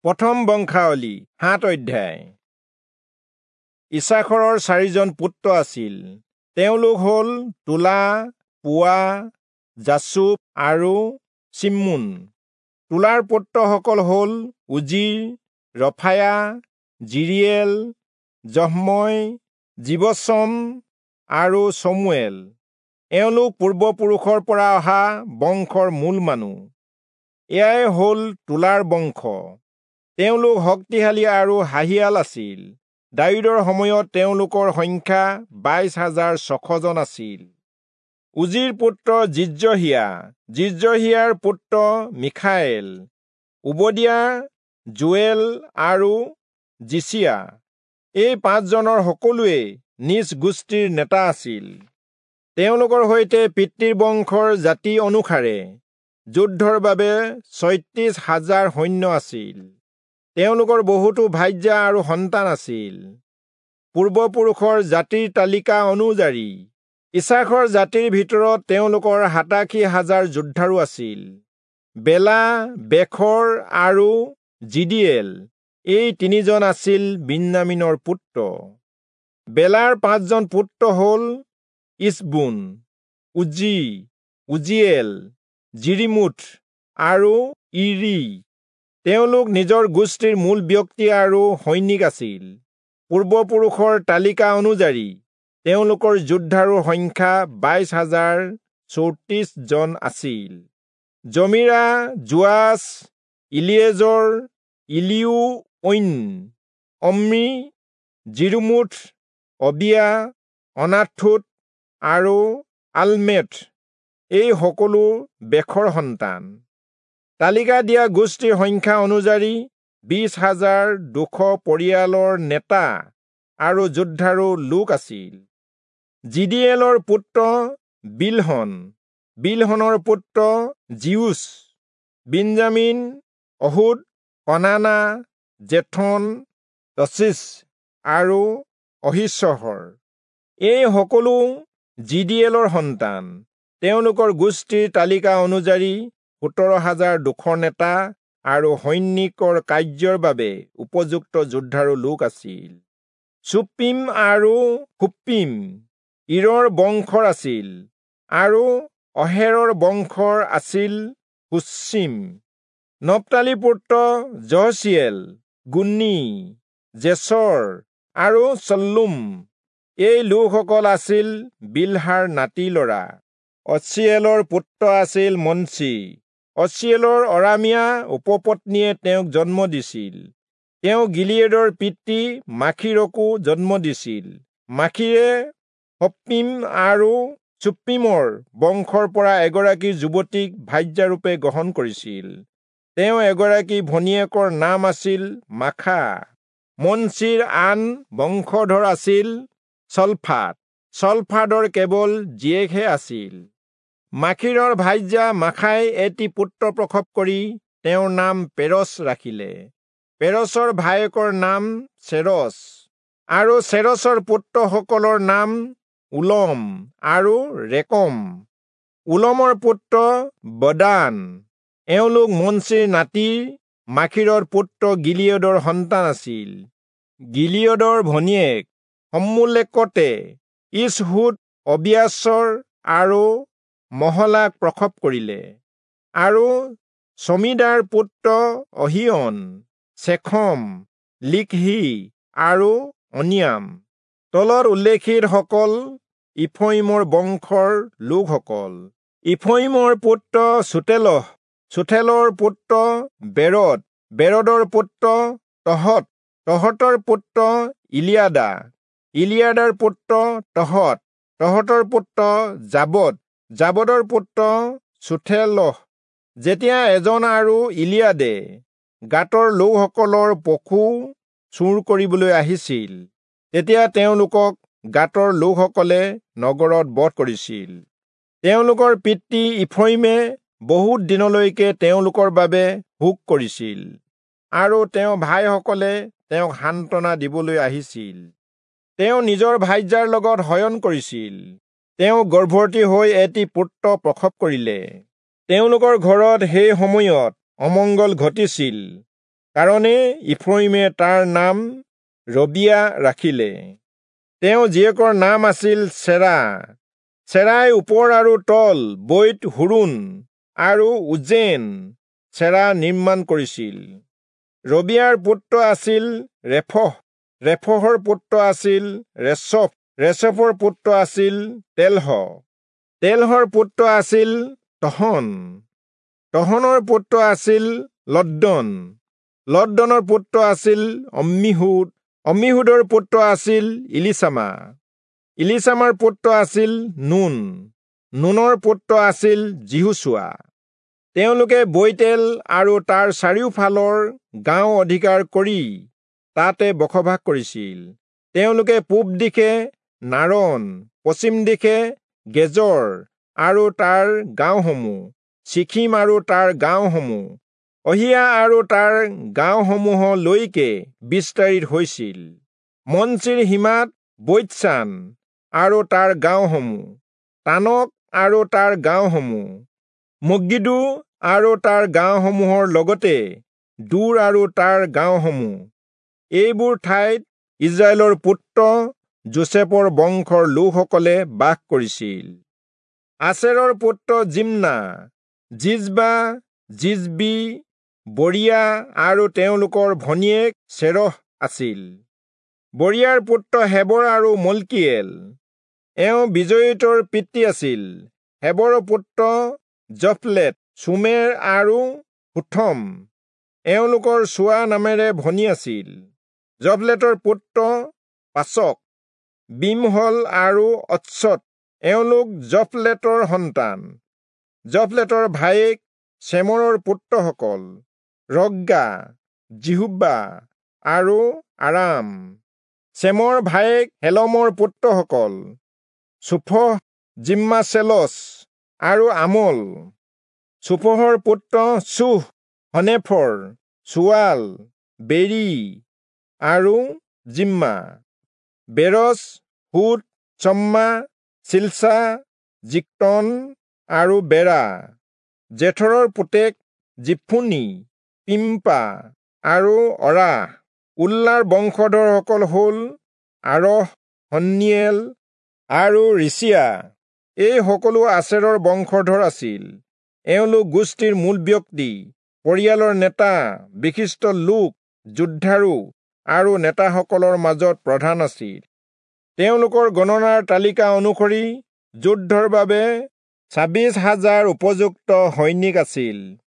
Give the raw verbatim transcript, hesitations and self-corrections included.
প্ৰথম বংশাৱলী সাত অধ্যায়। ইছাখৰৰ চাৰিজন পুত্ৰ আছিল। তেওঁলোক হ'ল তোলা, পুৱা, জাচুব আৰু চিম্মুন। তোলাৰ পুত্ৰসকল হ'ল উজিৰ, ৰফায়া, জিৰিয়েল, জহময়, জীৱছম আৰু চমুৱেল। এওঁলোক পূৰ্বপুৰুষৰ পৰা অহা বংশৰ মূল মানুহ। এয়াই হ'ল তোলাৰ বংশ। তেওঁলোক শক্তিশালী আৰু হাঁহিয়াল আছিল। দাউদৰ সময়ত তেওঁলোকৰ সংখ্যা বাইশ হাজাৰ ছশ জন আছিল। উজিৰ পুত্ৰ জিজহিয়া, জিজহিয়াৰ পুত্ৰ মিখায়েল, ওবদিয়া, জোৱেল আৰু জিচিয়া। এই পাঁচজনৰ সকলোৱে নিজ গোষ্ঠীৰ নেতা আছিল। তেওঁলোকৰ সৈতে পিতৃৰ বংশৰ জাতি অনুসাৰে যুদ্ধৰ বাবে ছয়ত্ৰিশ হাজাৰ সৈন্য আছিল। তেওঁলোকৰ বহুতো ভাৰ্যা আৰু সন্তান আছিল। পূৰ্বপুৰুষৰ জাতিৰ তালিকা অনুযায়ী ইছাখৰ জাতিৰ ভিতৰত তেওঁলোকৰ সাতাশী হাজাৰ যোদ্ধাৰো আছিল। বেলা, বেখৰ আৰু জিদিয়েল এই তিনিজন আছিল বিন্যামিনৰ পুত্ৰ। বেলাৰ পাঁচজন পুত্ৰ হ'ল ইছবোন, উজি, উজিয়েল, জিৰিমুথ আৰু ইৰি। তেওঁলোক নিজৰ গোষ্ঠীৰ মূল ব্যক্তি আৰু সৈনিক আছিল। পূৰ্বপুৰুষৰ তালিকা অনুযায়ী তেওঁলোকৰ যোদ্ধাৰো সংখ্যা বাইশ হাজাৰ চৌত্ৰিশ জন আছিল। জমিৰা, যোৱাছ, ইলিয়েজৰ, ইলিউঐন, অম্ৰি, জিৰুমুথ, অবিয়া, অনাথোত আৰু আলমেথ এই সকলো বেখৰ সন্তান। তালিকা দিয়া গোষ্ঠীৰ সংখ্যা অনুযায়ী বিশ হাজাৰ দুশ পৰিয়ালৰ নেতা আৰু যোদ্ধাৰো লোক আছিল। জিদিয়েলৰ পুত্ৰ বিলহন, বিলহনৰ পুত্ৰ জিউচ, বিঞ্জামিন, অহুদ, কনানা, জেথন, তচিছ আৰু অহিশ্বহৰ। এই সকলো জিদিয়েলৰ সন্তান। তেওঁলোকৰ গোষ্ঠীৰ তালিকা অনুযায়ী সোতৰ হাজাৰ দুশ নেতা আৰু সৈনিকৰ কাৰ্যৰ বাবে উপযুক্ত যোদ্ধাৰো লোক আছিল। চুপ্পিম আৰু হুপ্পিম ইৰৰ বংশৰ আছিল আৰু অহেৰৰ বংশৰ আছিল হুচ্চিম। নপ্তালি পুত্ৰ জহচিয়েল, গুন্নি, জেছৰ আৰু চল্লুম এই লোকসকল আছিল বিলহাৰ নাতি ল'ৰা। অছিয়েলৰ পুত্ৰ আছিল মনচি। অছিয়েলৰ অৰামীয়া উপপত্নীয়ে তেওঁক জন্ম দিছিল। তেওঁ গিলিয়েদৰ পিতৃ মাখীৰকো জন্ম দিছিল। মাখীৰে হপ্পিম আৰু চুপ্পিমৰ বংশৰ পৰা এগৰাকী যুৱতীক ভাৰ্যাৰূপে গ্ৰহণ কৰিছিল। তেওঁ এগৰাকী ভনীয়েকৰ নাম আছিল মাখা। মনচিৰ আন বংশধৰ আছিল চলফাদ। চলফাদৰ কেৱল জীয়েকহে আছিল। মাখীৰৰ ভাৰ্যা মাখাই এটি পুত্ৰ প্ৰসৱ কৰি তেওঁৰ নাম পেৰছ ৰাখিলে। পেৰছৰ ভায়েকৰ নাম চেৰছ আৰু চেৰছৰ পুত্ৰসকলৰ নাম উলম আৰু ৰেকম। উলমৰ পুত্ৰ বদান। এওঁলোক মনচিৰ নাতি মাখীৰৰ পুত্ৰ গিলিয়দৰ সন্তান আছিল। গিলিয়দৰ ভনীয়েক হম্মুলেকতে ইছহুদ, অবিয়াছৰ আৰু মহলাক প্ৰসৱ কৰিলে। আৰু চমিদাৰ পুত্ৰ অহিয়ন, চেখম, লিকহি আৰু অনিয়াম। তলত উল্লেখিত সকল ইফইমৰ বংশৰ লোকসকল। ইফইমৰ পুত্ৰ চুতেলহ, চুথেলৰ পুত্ৰ বেৰদ, বেৰদৰ পুত্ৰ তহত, তহতৰ পুত্ৰ ইলিয়াদা, ইলিয়াদাৰ পুত্ৰ তহত, তহতৰ পুত্ৰ জাবদ, জাবদৰ পুত্ৰ চুথেলহ। যেতিয়া এজন আৰু ইলিয়াদে গাতৰ লোকসকলৰ পশু চুৰ কৰিবলৈ আহিছিল, তেতিয়া তেওঁলোকক গাতৰ লোকসকলে নগৰত বধ কৰিছিল। তেওঁলোকৰ পিতৃ ইফইমে বহুত দিনলৈকে তেওঁলোকৰ বাবে শোক কৰিছিল আৰু তেওঁ ভাইসকলে তেওঁক সান্ত্বনা দিবলৈ আহিছিল। তেওঁ নিজৰ ভাৰ্যাৰ লগত শয়ন কৰিছিল। তেওঁ গৰ্ভৱতী হৈ এটি পুত্ৰ প্ৰসৱ কৰিলে। তেওঁলোকৰ ঘৰত সেই সময়ত অমংগল ঘটিছিল। কাৰণে ইফ্ৰইমে তাৰ নাম ৰবিয়া ৰাখিলে। তেওঁ জীয়েকৰ নাম আছিল চেৰা। চেৰাই ওপৰ আৰু তল বৈত হুৰুণ আৰু উজ্জেন চেৰা নিৰ্মাণ কৰিছিল। ৰবিয়াৰ পুত্ৰ আছিল ৰেফহ। ৰেফহৰ পুত্ৰ আছিল ৰেছফ। ৰেছফৰ পুত্ৰ আছিল তেলহ। তেলহৰ পুত্ৰ আছিল তহন। তহনৰ পুত্ৰ আছিল লদ্দন। লদ্দনৰ পুত্ৰ আছিল অম্মিহুদ। অম্মিহুদৰ পুত্ৰ আছিল ইলিচামা। ইলিচামাৰ পুত্ৰ আছিল নুন। নুনৰ পুত্ৰ আছিল জিহুচোৱা। তেওঁলোকে বৈতেল আৰু তাৰ চাৰিওফালৰ গাঁও অধিকাৰ কৰি তাতে বসবাস কৰিছিল। তেওঁলোকে পূব দিশে নাৰন, পশ্চিম দিশে গেজৰ আৰু তাৰ গাঁওসমূহ, চিখিম আৰু তাৰ গাঁওসমূহ, অহিয়া আৰু তাৰ গাঁওসমূহলৈকে বিস্তাৰিত হৈছিল। মনচিৰ সীমাত বৈতচান আৰু তাৰ গাঁওসমূহ, তানক আৰু তাৰ গাঁওসমূহ, মগিদো আৰু তাৰ গাঁওসমূহৰ লগতে দূৰ আৰু তাৰ গাঁওসমূহ। এইবোৰ ঠাইত ইজৰাইলৰ পুত্ৰ যোছেফৰ বংশৰ লোকসকলে বাস কৰিছিল। আছেৰৰ পুত্ৰ জিমনা, জিজবা, জিজবি, বৰিয়া আৰু তেওঁলোকৰ ভনীয়েক চেৰহ আছিল। বৰিয়াৰ পুত্ৰ হেবৰ আৰু মলকিয়েল। এওঁ বিজয়ীতৰ পিতৃ আছিল। হেবৰৰ পুত্ৰ জফলেট, চুমেৰ আৰু হুথম। এওঁলোকৰ চোৱা নামেৰে ভনী আছিল। জফলেটৰ পুত্ৰ পাচক, বিমহল আৰু অচ্ছত। এওঁলোক জফলেটৰ সন্তান। জফলেটৰ ভায়েক চেমৰৰ পুত্ৰসকল ৰগ্গা, জিহুব্বা আৰু আৰাম। চেমৰ ভায়েক হেলমৰ পুত্ৰসকল চুফহ, জিম্মাচেলচ আৰু আমল। চুফহৰ পুত্ৰ চুহ, হনেফৰ, চুৱাল, বেৰি আৰু জিম্মা। বেৰছ, হুদ, চম্মা, চিলচা, জিক্তন আৰু বেৰা। জেথৰৰ পুতেক জিফুনি, পিম্পা আৰু অৰাহ। উল্লাৰ বংশধৰসকল হ'ল আৰহ, হন্নিয়েল আৰু ৰিচিয়া। এই সকলো আছেৰৰ বংশধৰ আছিল। এওঁলোক গোষ্ঠীৰ মূল ব্যক্তি, পৰিয়ালৰ নেতা, বিশিষ্ট লোক, যোদ্ধাৰু আৰু নেতাসকলৰ মাজত প্ৰধান আছিল। তেওঁলোকৰ গণনাৰ তালিকা অনুসৰি যুদ্ধৰ বাবে ছাব্বিশ হাজাৰ উপযুক্ত সৈনিক আছিল।